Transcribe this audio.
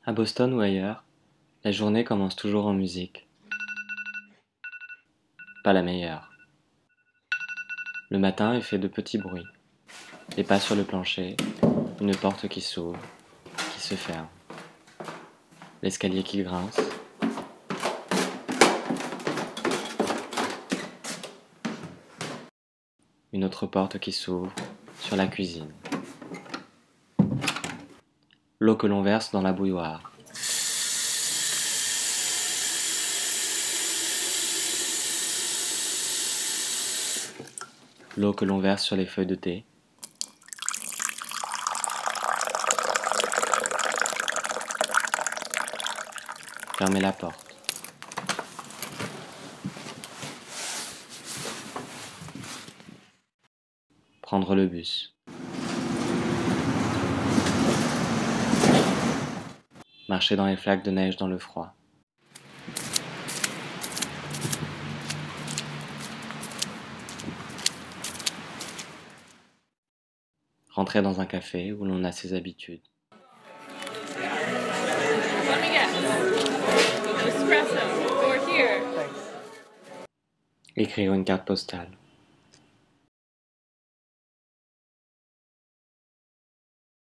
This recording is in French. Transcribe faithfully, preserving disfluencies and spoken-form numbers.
À Boston ou ailleurs, la journée commence toujours en musique. Pas la meilleure. Le matin est fait de petits bruits. Les pas sur le plancher, une porte qui s'ouvre, qui se ferme. L'escalier qui grince. Une autre porte qui s'ouvre sur la cuisine. L'eau que l'on verse dans la bouilloire. L'eau que l'on verse sur les feuilles de thé. Fermer la porte. Prendre le bus. Marcher dans les flaques de neige dans le froid. Rentrer dans un café où l'on a ses habitudes. Let me guess. Espresso. Or here. Écrire une carte postale.